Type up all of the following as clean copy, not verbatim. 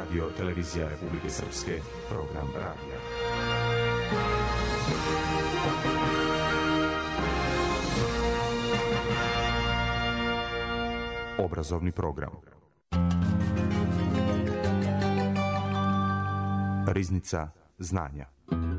Radio Televizija Republike Srpske, program radija. Obrazovni program. Riznica znanja.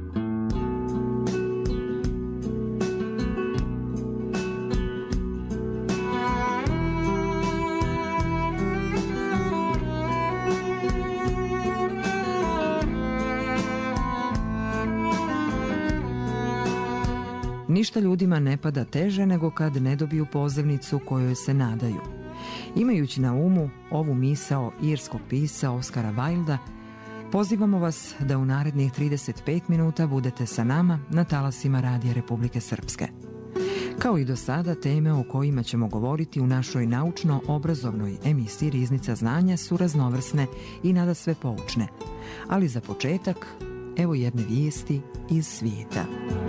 Ništa ljudima ne pada teže nego kad ne dobiju pozivnicu kojoj se nadaju. Imajući na umu ovu misao irskog pisca Oskara Wilda, pozivamo vas da u narednih 35 minuta budete sa nama na talasima Radija Republike Srpske. Kao i do sada, teme o kojima ćemo govoriti u našoj naučno-obrazovnoj emisiji Riznica znanja su raznovrsne i nadasve poučne. Ali za početak, evo jedne vijesti iz svijeta.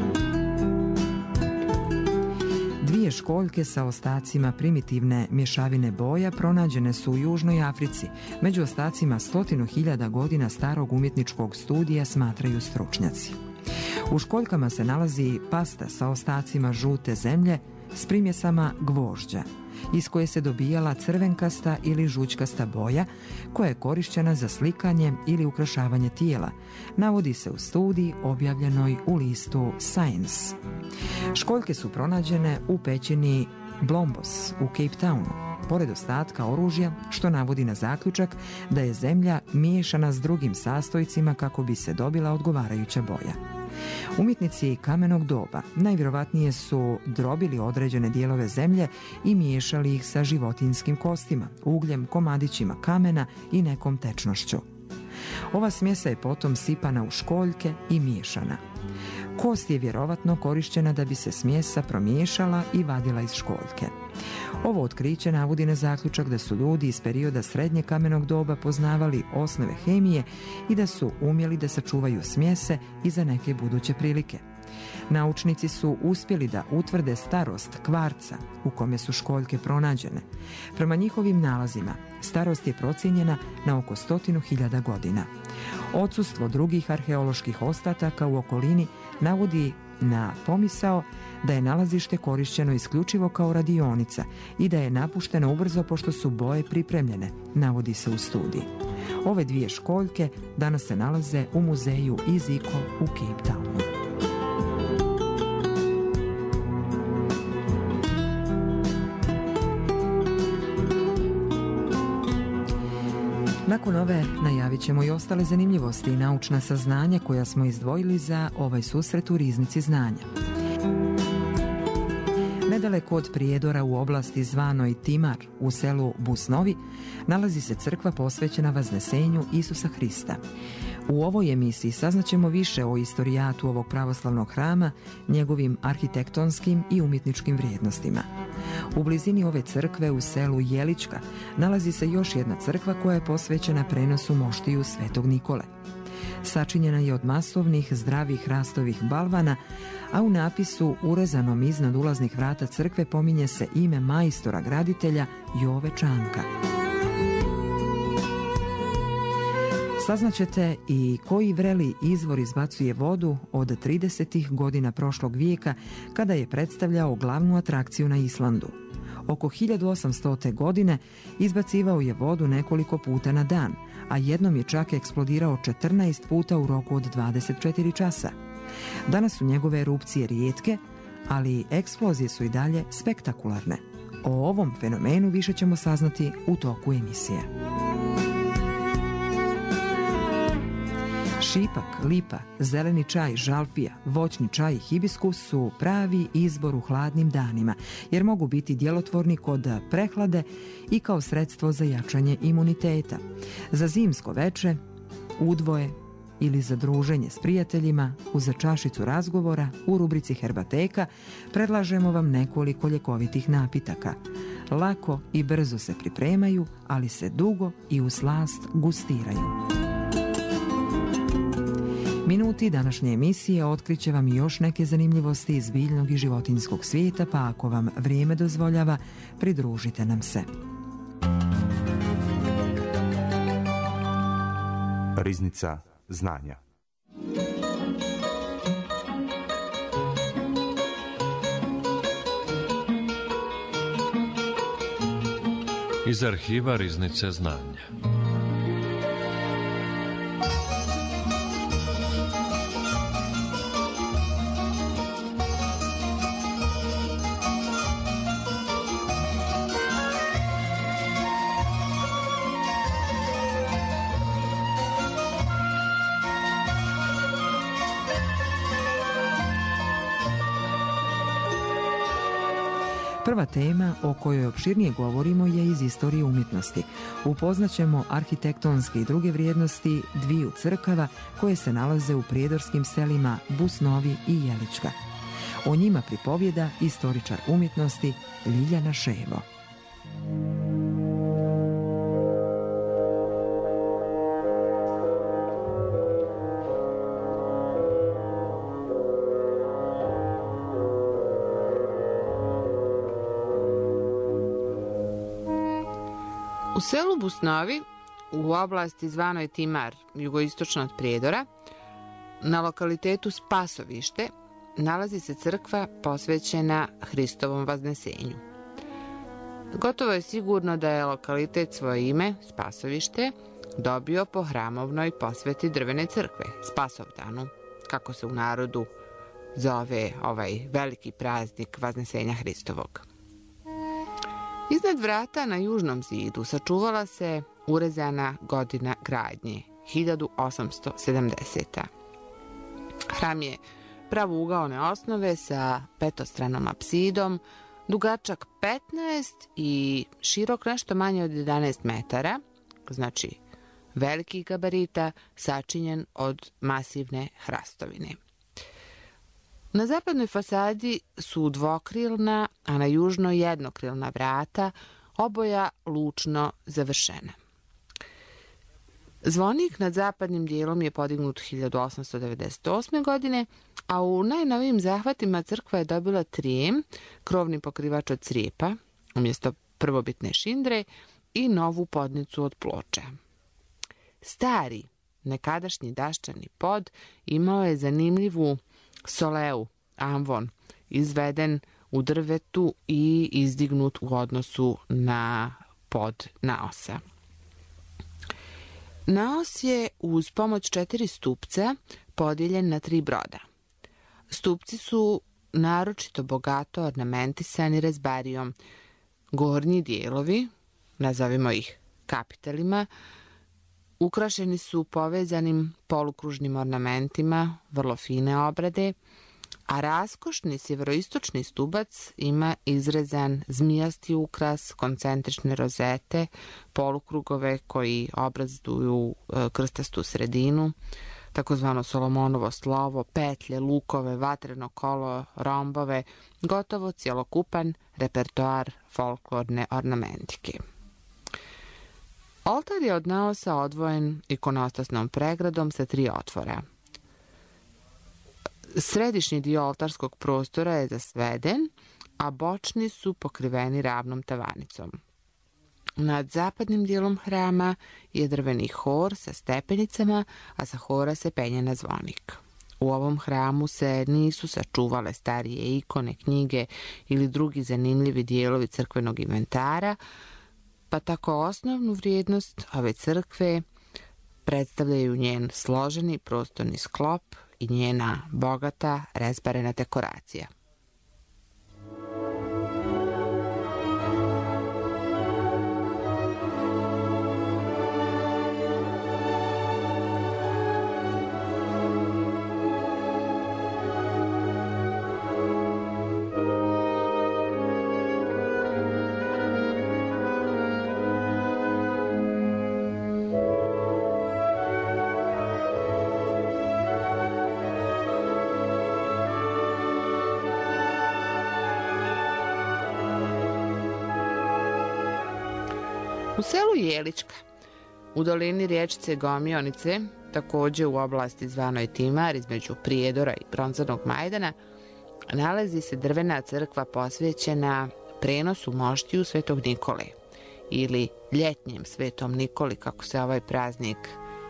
Dvije školjke sa ostacima primitivne mješavine boja pronađene su u Južnoj Africi, među ostacima 100.000 godina starog umjetničkog studija, smatraju stručnjaci. U školjkama se nalazi pasta sa ostacima žute zemlje s primjesama gvožđa, iz koje se dobijala crvenkasta ili žućkasta boja koja je korišćena za slikanje ili ukrašavanje tijela, navodi se u studiji objavljenoj u listu Science. Školjke su pronađene u pećini Blombos u Cape Townu, pored ostatka oružja, što navodi na zaključak da je zemlja miješana s drugim sastojcima kako bi se dobila odgovarajuća boja. Umjetnici kamenog doba najvjerovatnije su drobili određene dijelove zemlje i miješali ih sa životinjskim kostima, ugljem, komadićima kamena i nekom tečnošću. Ova smjesa je potom sipana u školjke i miješana. Kost je vjerovatno korišćena da bi se smjesa promiješala i vadila iz školjke. Ovo otkriće navodi na zaključak da su ljudi iz perioda srednje kamenog doba poznavali osnove hemije i da su umjeli da sačuvaju smjese i za neke buduće prilike. Naučnici su uspjeli da utvrde starost kvarca u kome su školjke pronađene. Prema njihovim nalazima, starost je procijenjena na oko 100.000 godina. Odsustvo drugih arheoloških ostataka u okolini navodi na pomisao da je nalazište korišćeno isključivo kao radionica i da je napušteno ubrzo pošto su boje pripremljene, navodi se u studiji. Ove dvije školjke danas se nalaze u muzeju Iziko u Cape Townu. Nakon ove najavit ćemo i ostale zanimljivosti i naučna saznanja koja smo izdvojili za ovaj susret u Riznici znanja. Nedaleko od Prijedora u oblasti zvanoj Timar u selu Busnovi nalazi se crkva posvećena Vaznesenju Isusa Hrista. U ovoj emisiji saznaćemo više o istorijatu ovog pravoslavnog hrama, njegovim arhitektonskim i umjetničkim vrijednostima. U blizini ove crkve u selu Jelička nalazi se još jedna crkva koja je posvećena prenosu moštiju Svetog Nikole. Sačinjena je od masovnih zdravih hrastovih balvana, a u napisu urezanom iznad ulaznih vrata crkve pominje se ime majstora graditelja Jove Čanka. Saznaćete i koji vreli izvor izbacuje vodu od 30. godina prošlog vijeka kada je predstavljao glavnu atrakciju na Islandu. Oko 1800. godine izbacivao je vodu nekoliko puta na dan, a jednom je čak eksplodirao 14 puta u roku od 24 časa. Danas su njegove erupcije rijetke, ali eksplozije su i dalje spektakularne. O ovom fenomenu više ćemo saznati u toku emisije. Šipak, lipa, zeleni čaj, žalfija, voćni čaj i hibiskus su pravi izbor u hladnim danima, jer mogu biti djelotvorni kod prehlade i kao sredstvo za jačanje imuniteta. Za zimsko veče, udvoje ili za druženje s prijateljima, uz čašicu razgovora, u rubrici Herbateka predlažemo vam nekoliko ljekovitih napitaka. Lako i brzo se pripremaju, ali se dugo i u slast gustiraju. Minuti današnje emisije otkriće vam još neke zanimljivosti iz biljnog i životinjskog svijeta, pa ako vam vrijeme dozvoljava, pridružite nam se. Riznica znanja. Iz arhiva Riznice znanja. Prva tema o kojoj opširnije govorimo je iz istorije umjetnosti. Upoznaćemo arhitektonske i druge vrijednosti dviju crkava koje se nalaze u prijedorskim selima Busnovi i Jelička. O njima pripovjeda istoričar umjetnosti Ljiljana Ševo. U selu Busnovi, u oblasti zvanoj Timar, jugoistočno od Prijedora, na lokalitetu Spasovište, nalazi se crkva posvećena Hristovom vaznesenju. Gotovo je sigurno da je lokalitet svoje ime, Spasovište, dobio po hramovnoj posveti drvene crkve, Spasovdanu, kako se u narodu zove ovaj veliki praznik vaznesenja Hristovog. Iznad vrata na južnom zidu sačuvala se urezana godina gradnje, 1870. Hram je pravougaone osnove sa petostranom apsidom, dugačak 15 i širok nešto manje od 11 metara, znači velikih gabarita, sačinjen od masivne hrastovine. Na zapadnoj fasadi su dvokrilna, a na južnoj jednokrilna vrata, oboja lučno završena. Zvonik nad zapadnim dijelom je podignut 1898. godine, a u najnovijim zahvatima crkva je dobila trijem, krovni pokrivač od crijepa, umjesto prvobitne šindre, i novu podnicu od ploča. Stari, nekadašnji daščani pod imao je zanimljivu soleu, amvon, izveden u drvetu i izdignut u odnosu na pod naosa. Naos je uz pomoć 4 stupca podijeljen na 3 broda. Stupci su naročito bogato ornamentisani rezbarijom. Gornji dijelovi, nazovimo ih kapitelima, ukrašeni su povezanim polukružnim ornamentima, vrlo fine obrade, a raskošni sjeveroistočni stubac ima izrezan zmijasti ukras, koncentrične rozete, polukrugove koji obrazuju krstastu sredinu, takozvano Solomonovo slovo, petlje, lukove, vatreno kolo, rombove, gotovo cjelokupan repertoar folklorne ornamentike. Oltar je od naosa odvojen ikonostasnom pregradom sa 3 otvora. Središnji dio oltarskog prostora je zasveden, a bočni su pokriveni ravnom tavanicom. Nad zapadnim dijelom hrama je drveni hor sa stepenicama, a sa hora se penje na zvonik. U ovom hramu se nisu sačuvale starije ikone, knjige ili drugi zanimljivi dijelovi crkvenog inventara, pa tako osnovnu vrijednost ove crkve predstavljaju njen složeni prostorni sklop i njena bogata rezbarena dekoracija. U selu Jelička, u dolini riječice Gomionice, također u oblasti zvanoj Timar između Prijedora i Bronzanog Majdana, nalazi se drvena crkva posvećena prenosu moštiju Svetog Nikole ili ljetnjem Svetom Nikoli, kako se ovaj praznik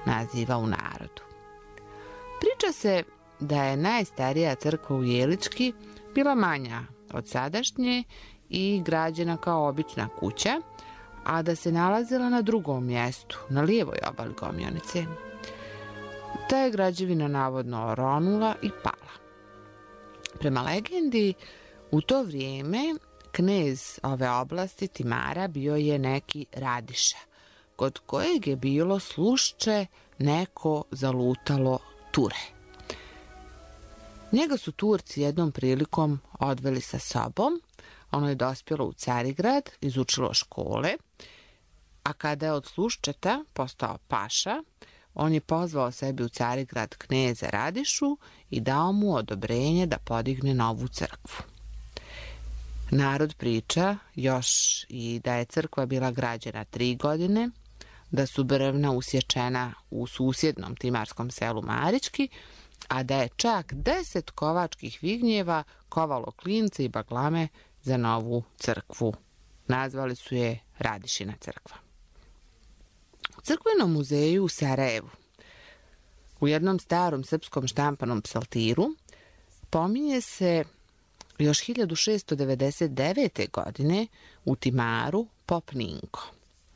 naziva u narodu. Priča se da je najstarija crkva u Jelički bila manja od sadašnje i građena kao obična kuća, a da se nalazila na drugom mjestu, na lijevoj obali Gomjonice. Ta je građevina navodno oronula i pala. Prema legendi, u to vrijeme knez ove oblasti Timara bio je neki Radiša, kod kojeg je bilo slušče neko zalutalo ture. Njega su Turci jednom prilikom odveli sa sobom, ono je dospjelo u Carigrad, izučilo škole, a kada je od sluščeta postao paša, on je pozvao sebi u Carigrad kneza Radišu i dao mu odobrenje da podigne novu crkvu. Narod priča još i da je crkva bila građena 3 godine, da su brvna usječena u susjednom timarskom selu Marički, a da je čak 10 kovačkih vignjeva kovalo klince i baglame za novu crkvu. Nazvali su je Radišina crkva. U crkvenom muzeju u Sarajevu, u jednom starom srpskom štampanom psaltiru, pominje se još 1699. godine u Timaru pop Ninko.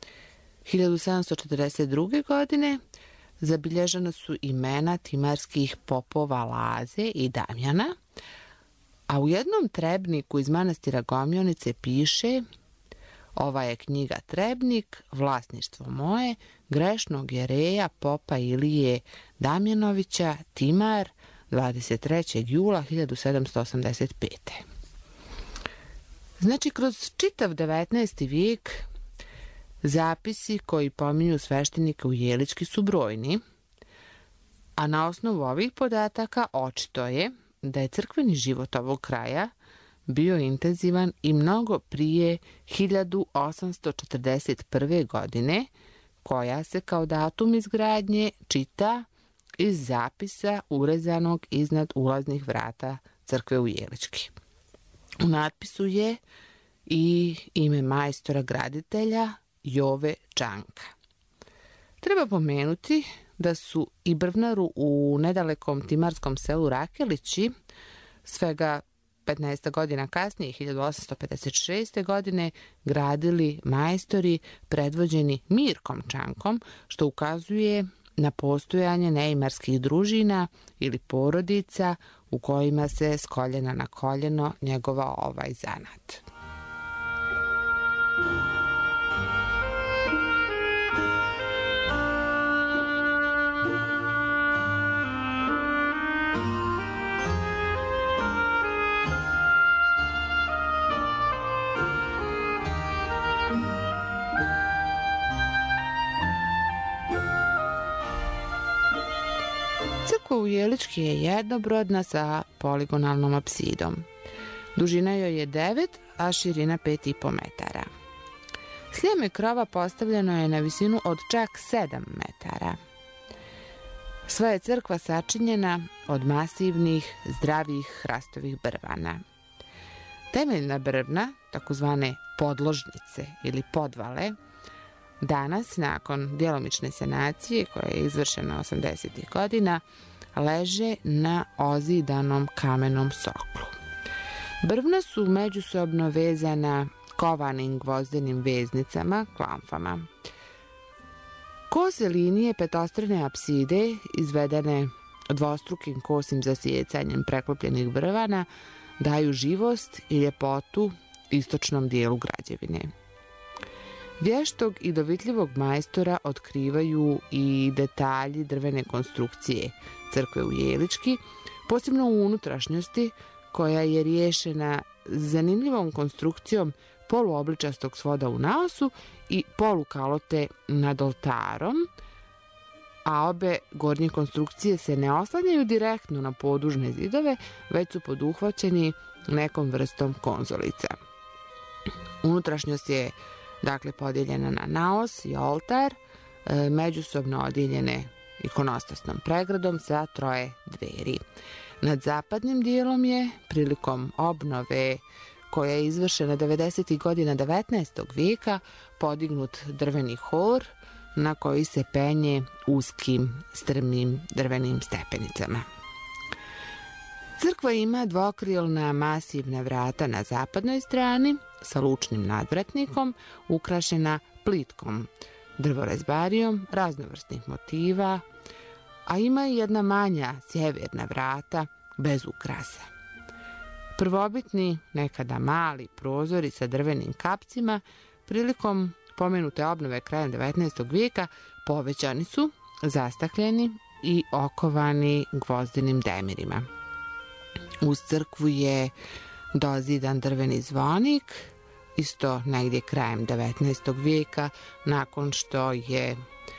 1742. godine zabilježena su imena timarskih popova Laze i Damjana, a u jednom trebniku iz manastira Gomjonice piše: ova je knjiga Trebnik, vlasništvo moje, grešnog jereja popa Ilije Damjanovića, Timar, 23. jula 1785. Znači, kroz čitav 19. vijek zapisi koji pominju sveštenike u Jelički su brojni, a na osnovu ovih podataka očito je da je crkveni život ovog kraja bio intenzivan i mnogo prije 1841. godine, koja se kao datum izgradnje čita iz zapisa urezanog iznad ulaznih vrata crkve u Jelički. U natpisu je i ime majstora graditelja Jove Čanka. Treba pomenuti da su i brvnaru u nedalekom timarskom selu Rakelići svega 15 godina kasnije, 1856. godine, gradili majstori predvođeni Mirkom Čankom, što ukazuje na postojanje neimarskih družina ili porodica u kojima se s koljena na koljeno njegova ovaj zanat. Crkva u Jelički je jednobrodna sa poligonalnom apsidom. Dužina joj je 9, a širina 5,5 metara. Slijeme krova postavljeno je na visinu od čak 7 metara. Sva je crkva sačinjena od masivnih, zdravih hrastovih brvana. Temeljna brvna, takozvane podložnice ili podvale, danas, nakon djelomične sanacije koja je izvršena 80. godina, leže na ozidanom kamenom soklu. Brvna su međusobno vezana kovanim gvozdenim veznicama, klamfama. Kose linije petostrane apside, izvedene dvostrukim kosim zasjecanjem preklopljenih brvana, daju živost i ljepotu istočnom dijelu građevine. Vještog i dovitljivog majstora otkrivaju i detalji drvene konstrukcije crkve u Jelički, posebno u unutrašnjosti, koja je riješena zanimljivom konstrukcijom poluobličastog svoda u naosu i polukalote nad oltarom, a obe gornje konstrukcije se ne oslanjaju direktno na podužne zidove, već su poduhvaćeni nekom vrstom konzolica. Unutrašnjost je dakle podijeljena na naos i oltar, međusobno odijeljene ikonostasnom pregradom sa 3 dveri. Nad zapadnim dijelom je, prilikom obnove koja je izvršena 90. godina 19. vijeka, podignut drveni hor na koji se penje uskim, strmim drvenim stepenicama. Crkva ima dvokrilna masivna vrata na zapadnoj strani sa lučnim nadvratnikom, ukrašena plitkom drvorezbarijom raznovrsnih motiva, a ima i jedna manja sjeverna vrata bez ukrasa. Prvobitni, nekada mali prozori sa drvenim kapcima prilikom pomenute obnove krajem 19. vijeka povećani su, zastakljeni i okovani gvozdenim demirima. Uz crkvu je dozidan drveni zvonik, isto negdje krajem 19. vijeka, nakon što je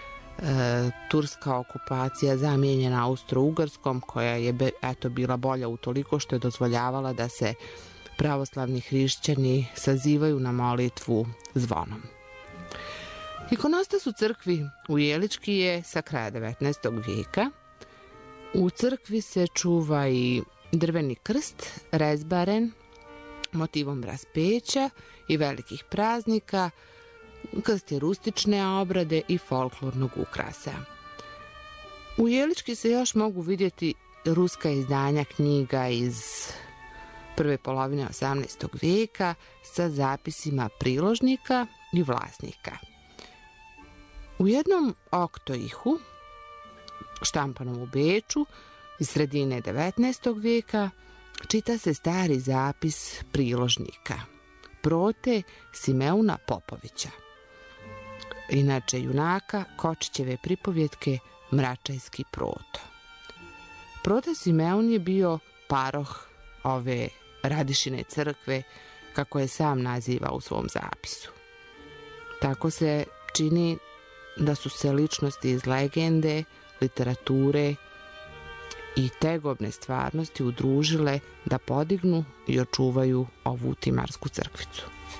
turska okupacija zamijenjena Austro-Ugarskom, koja je bila bolja utoliko što je dozvoljavala da se pravoslavni hrišćani sazivaju na molitvu zvonom. Ikonostas u crkvi u Jelički je sa kraja 19. vijeka. U crkvi se čuva i drveni krst, rezbaren motivom raspeća i velikih praznika, krst je rustične obrade i folklornog ukrasa. U Jelički se još mogu vidjeti ruska izdanja knjiga iz prve polovine 18. vijeka sa zapisima priložnika i vlasnika. U jednom oktoihu, štampanom u Beču, iz sredine 19. vijeka, čita se stari zapis priložnika, Prote Simeuna Popovića, inače junaka Kočićeve pripovjetke Mračajski Proto. Prote Simeun je bio paroh ove Radišine crkve, kako je sam naziva u svom zapisu. Tako se čini da su se ličnosti iz legende, literature i tegobne stvarnosti udružile da podignu i očuvaju ovu timarsku crkvicu.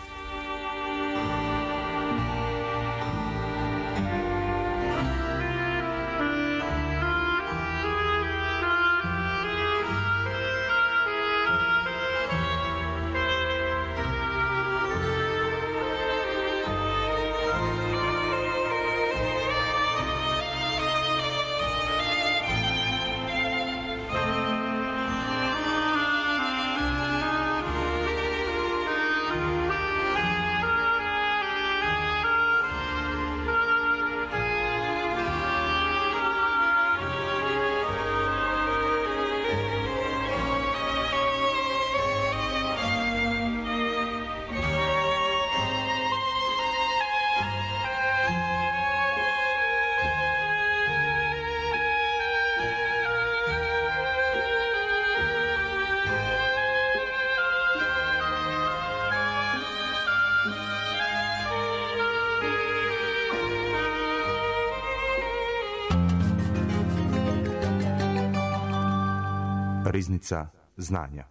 Riznica znanja.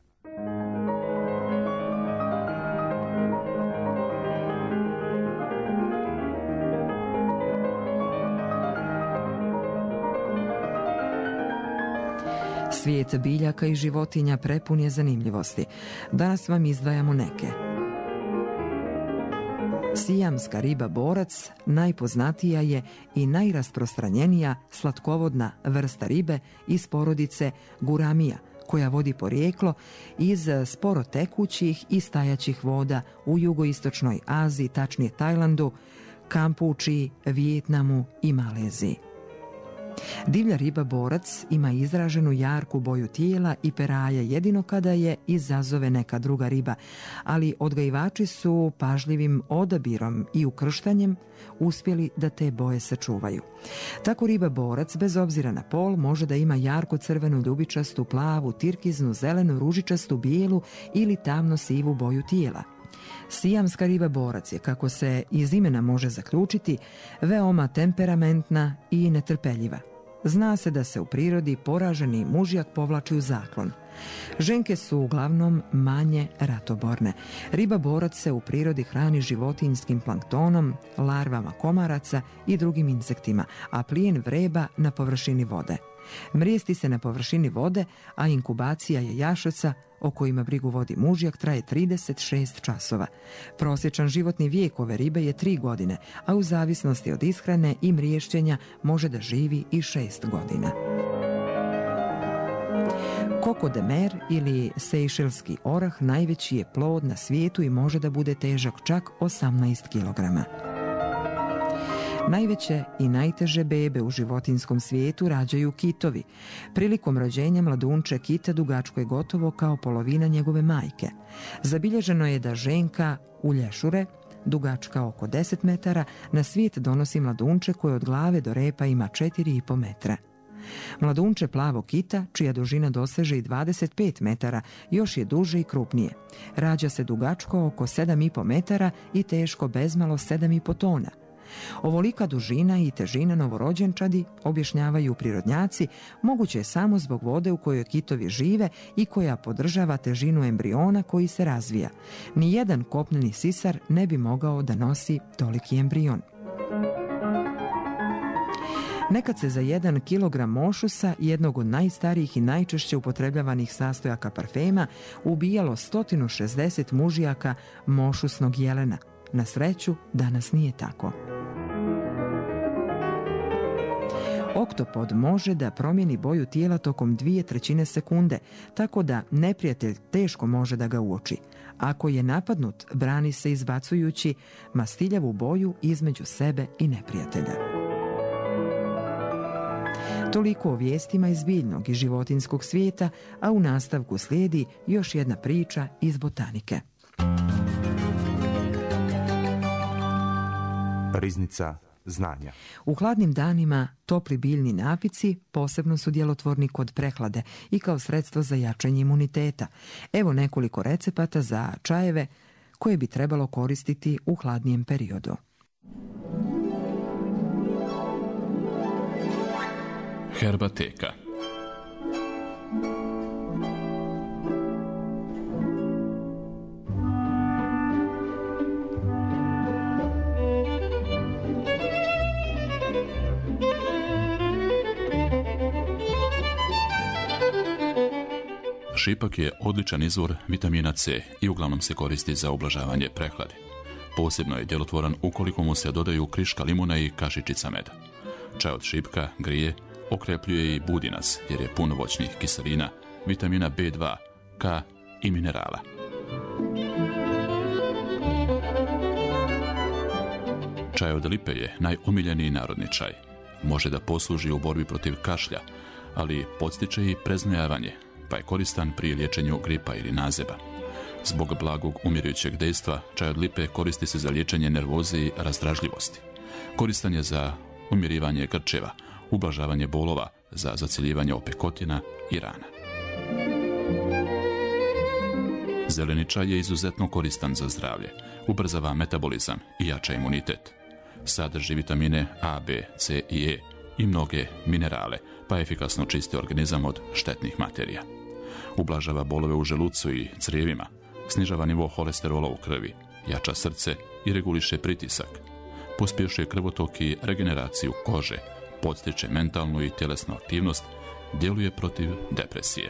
Svijet biljaka i životinja prepun je zanimljivosti. Danas vam izdvajamo neke. Sijamska riba borac najpoznatija je i najrasprostranjenija slatkovodna vrsta ribe iz porodice guramija, koja vodi porijeklo iz sporo tekućih i stajaćih voda u jugoistočnoj Aziji, tačnije Tajlandu, Kampučiji, Vijetnamu i Maleziji. Divlja riba borac ima izraženu jarku boju tijela i peraja jedino kada je izazove neka druga riba, ali odgajivači su pažljivim odabirom i ukrštanjem uspjeli da te boje sačuvaju. Tako riba borac, bez obzira na pol, može da ima jarko crvenu, ljubičastu, plavu, tirkiznu, zelenu, ružičastu, bijelu ili tamno sivu boju tijela. Sijamska riba borac je, kako se iz imena može zaključiti, veoma temperamentna i netrpeljiva. Zna se da se u prirodi poraženi mužjak povlači u zaklon. Ženke su uglavnom manje ratoborne. Riba borac se u prirodi hrani životinjskim planktonom, larvama komaraca i drugim insektima, a plijen vreba na površini vode. Mrijesti se na površini vode, a inkubacija jajašaca, o kojima brigu vodi mužjak, traje 36 časova. Prosječan životni vijek ove ribe je 3 godine, a u zavisnosti od ishrane i mriješćenja može da živi i 6 godina. Kokodemer ili sejšelski orah najveći je plod na svijetu i može da bude težak čak 18 kg. Najveće i najteže bebe u životinjskom svijetu rađaju kitovi. Prilikom rođenja mladunče kita dugačko je gotovo kao polovina njegove majke. Zabilježeno je da ženka u lješure, dugačka oko 10 metara, na svijet donosi mladunče koje od glave do repa ima 4,5 metra. Mladunče plavog kita, čija dužina doseže i 25 metara, još je duže i krupnije. Rađa se dugačko oko 7,5 metara i teško bezmalo 7,5 tona. Ovolika dužina i težina novorođenčadi, objašnjavaju prirodnjaci, moguće je samo zbog vode u kojoj kitovi žive i koja podržava težinu embriona koji se razvija. Nijedan kopneni sisar ne bi mogao da nosi toliki embrion. Nekad se za 1 kilogram mošusa, jednog od najstarijih i najčešće upotrebljavanih sastojaka parfema, ubijalo 160 mužjaka mošusnog jelena. Na sreću, danas nije tako. Oktopod može da promijeni boju tijela tokom 2/3 sekunde, tako da neprijatelj teško može da ga uoči. Ako je napadnut, brani se izbacujući mastiljavu boju između sebe i neprijatelja. Toliko o vijestima iz biljnog i životinjskog svijeta, a u nastavku slijedi još jedna priča iz botanike. Riznica znanja. U hladnim danima topli biljni napici posebno su djelotvorni kod prehlade i kao sredstvo za jačanje imuniteta. Evo nekoliko recepata za čajeve koje bi trebalo koristiti u hladnijem periodu. Herbateka. Šipak je odličan izvor vitamina C i uglavnom se koristi za ublažavanje prehlade. Posebno je djelotvoran ukoliko mu se dodaju kriška limuna i kašičica meda. Čaj od šipka grije, okrepljuje i budi nas jer je pun voćnih kiselina, vitamina B2, K i minerala. Čaj od lipe je najomiljeniji narodni čaj. Može da posluži u borbi protiv kašlja, ali podstiče i preznojavanje, pa je koristan pri liječenju gripa ili nazeba. Zbog blagog umirujućeg dejstva, čaj od lipe koristi se za liječenje nervoze i razdražljivosti. Koristan je za umirivanje grčeva, ublažavanje bolova, za zaciljivanje opekotina i rana. Zeleni čaj je izuzetno koristan za zdravlje, ubrzava metabolizam i jača imunitet. Sadrži vitamine A, B, C i E i mnoge minerale, pa efikasno čisti organizam od štetnih materija. Ublažava bolove u želucu i crijevima, snižava nivo holesterola u krvi, jača srce i reguliše pritisak. Pospješuje krvotok i regeneraciju kože, podstiče mentalnu i tjelesnu aktivnost, djeluje protiv depresije.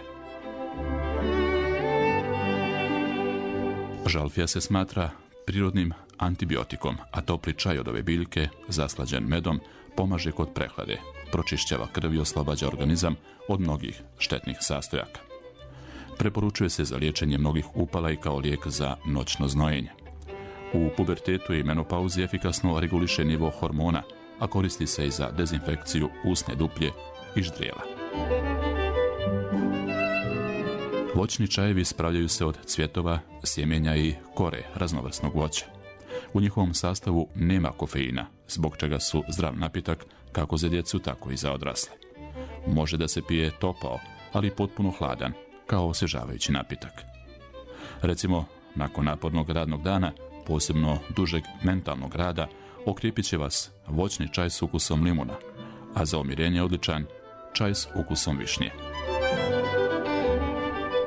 Žalfija se smatra prirodnim antibiotikom, a topli čaj od ove biljke, zaslađen medom, pomaže kod prehlade, pročišćava krv i oslobađa organizam od mnogih štetnih sastojaka. Preporučuje se za liječenje mnogih upala i kao lijek za noćno znojenje. U pubertetu i menopauzi efikasno reguliše nivo hormona, a koristi se i za dezinfekciju usne duplje i ždrijela. Voćni čajevi spravljaju se od cvjetova, sjemenja i kore raznovrsnog voća. U njihovom sastavu nema kofeina, zbog čega su zdrav napitak kako za djecu, tako i za odrasle. Može da se pije topao, ali potpuno hladan, kao osvježavajući napitak. Recimo, nakon napornog radnog dana, posebno dužeg mentalnog rada, okrijepit će vas voćni čaj s ukusom limuna, a za umirenje odličan čaj s ukusom višnje.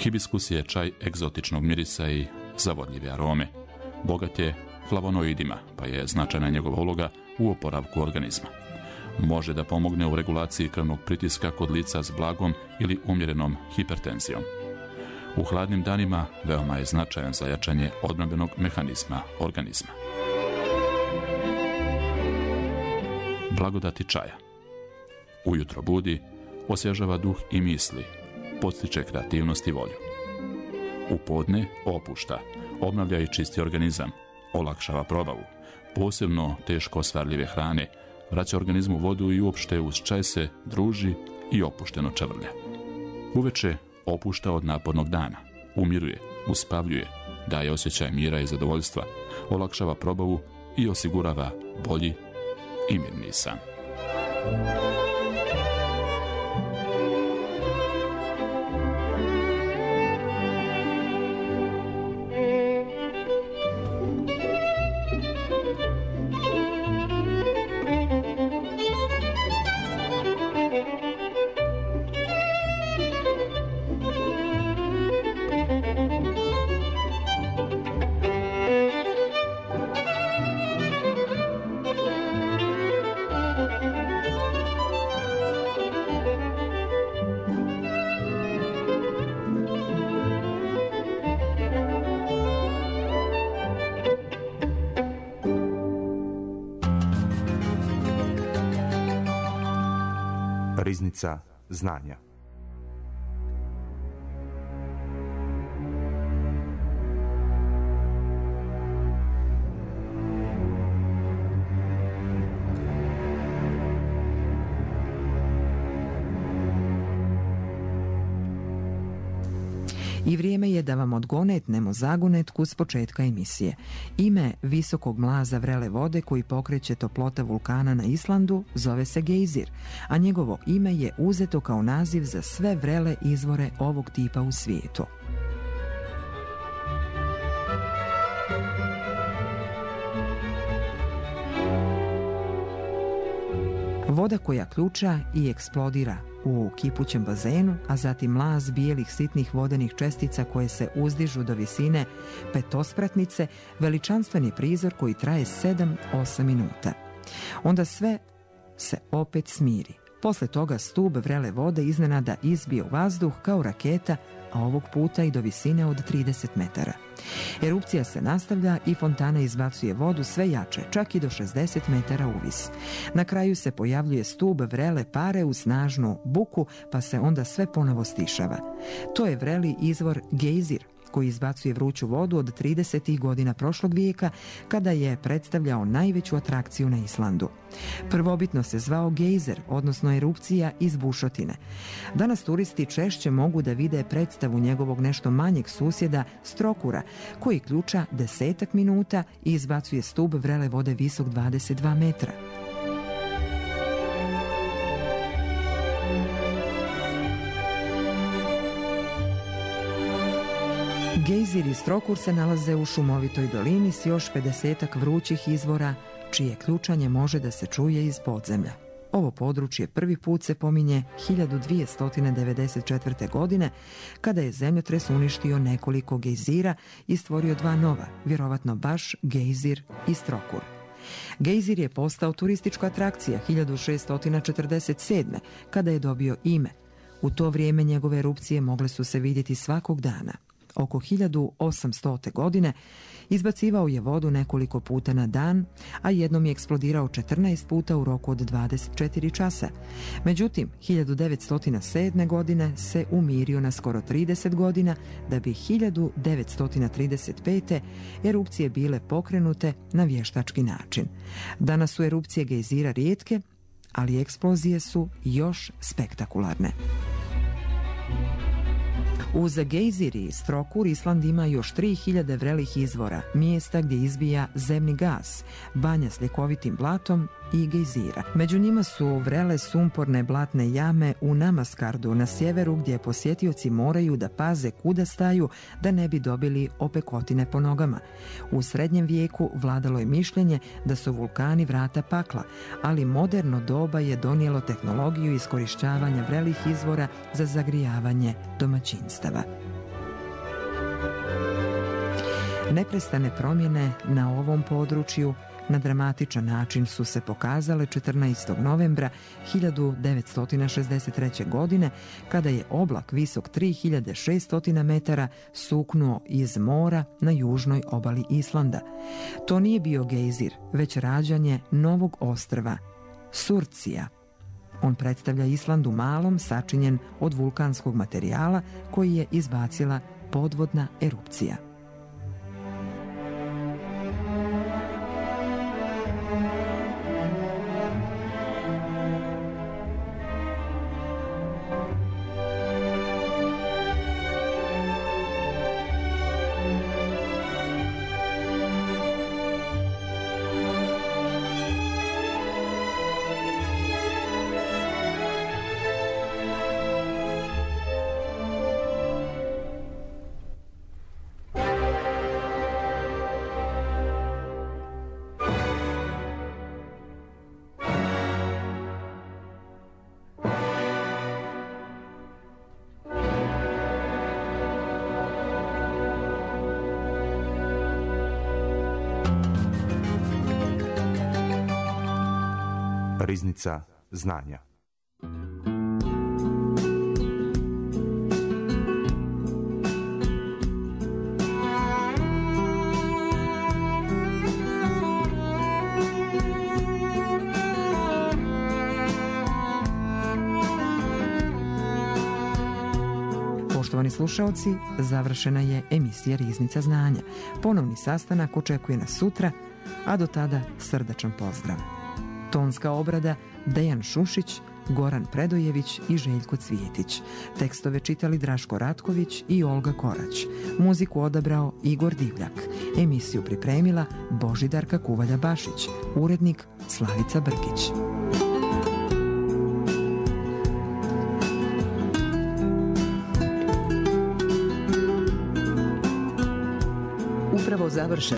Hibiskus je čaj egzotičnog mirisa i zavodljive arome. Bogat je flavonoidima, pa je značajna njegova uloga u oporavku organizma. Može da pomogne u regulaciji krvnog pritiska kod lica s blagom ili umjerenom hipertenzijom. U hladnim danima veoma je značajan za jačanje odbrambenog mehanizma organizma. Blagodati čaja. Ujutro budi, osvježava duh i misli, podstiče kreativnost i volju. U podne opušta, obnavlja i čisti organizam, olakšava probavu, posebno teško ostvarljive hrane, vraća organizmu vodu i uopšte uz čaj se druži i opušteno čavrlja. Uveče opušta od napornog dana, umiruje, uspavljuje, daje osjećaj mira i zadovoljstva, olakšava probavu i osigurava bolji i mirniji san. Riznica znanja. I vrijeme je da vam odgonetnemo zagonetku s početka emisije. Ime visokog mlaza vrele vode koji pokreće toplota vulkana na Islandu zove se gejzir, a njegovo ime je uzeto kao naziv za sve vrele izvore ovog tipa u svijetu. Voda koja ključa i eksplodira u kipućem bazenu, a zatim mlaz bijelih sitnih vodenih čestica koje se uzdižu do visine petospratnice, veličanstveni prizor koji traje 7-8 minuta. Onda sve se opet smiri. Posle toga stub vrele vode iznenada izbije u vazduh kao raketa, a ovog puta i do visine od 30 metara. Erupcija se nastavlja i fontana izbacuje vodu sve jače, čak i do 60 metara uvis. Na kraju se pojavljuje stub vrele pare u snažnu buku, pa se onda sve ponovo stišava. To je vreli izvor gejzir, koji izbacuje vruću vodu od 30. godina prošlog vijeka, kada je predstavljao najveću atrakciju na Islandu. Prvobitno se zvao gejzer, odnosno erupcija iz bušotine. Danas turisti češće mogu da vide predstavu njegovog nešto manjeg susjeda Strokura, koji ključa 10 minuta i izbacuje stub vrele vode visok 22 metra. Gejzir i Strokur se nalaze u šumovitoj dolini s još 50-ak vrućih izvora, čije ključanje može da se čuje iz podzemlja. Ovo područje prvi put se pominje 1294. godine, kada je zemljotres uništio nekoliko gejzira i stvorio dva nova, vjerovatno baš Gejzir i Strokur. Gejzir je postao turistička atrakcija 1647. kada je dobio ime. U to vrijeme njegove erupcije mogle su se vidjeti svakog dana. Oko 1800. godine izbacivao je vodu nekoliko puta na dan, a jednom je eksplodirao 14 puta u roku od 24 časa. Međutim, 1907. godine se umirio na skoro 30 godina, da bi 1935. erupcije bile pokrenute na vještački način. Danas su erupcije gejzira rijetke, ali eksplozije su još spektakularne. Uz gejzir i Strokur, Island ima još 3000 vrelih izvora, mjesta gdje izbija zemni gas, banja s ljekovitim blatom i gejzira. Među njima su vrele sumporne blatne jame u Namaskardu na sjeveru, gdje posjetioci moraju da paze kuda staju da ne bi dobili opekotine po nogama. U srednjem vijeku vladalo je mišljenje da su vulkani vrata pakla, ali moderno doba je donijelo tehnologiju iskorištavanja vrelih izvora za zagrijavanje domaćinstava. Neprestane promjene na ovom području na dramatičan način su se pokazale 14. novembra 1963. godine, kada je oblak visok 3600 metara suknuo iz mora na južnoj obali Islanda. To nije bio gejzir, već rađanje novog ostrva, Surcija. On predstavlja Island u malom, sačinjen od vulkanskog materijala koji je izbacila podvodna erupcija. Riznica znanja. Poštovani slušaoci, završena je emisija Riznica znanja. Ponovni sastanak očekuje nas sutra, a do tada srdačan pozdrav. Tonska obrada Dejan Šušić, Goran Predojević i Željko Cvijetić. Tekstove čitali Draško Ratković i Olga Korać. Muziku odabrao Igor Divljak. Emisiju pripremila Božidarka Kuvalja-Bašić. Urednik Slavica Brkić. Upravo završen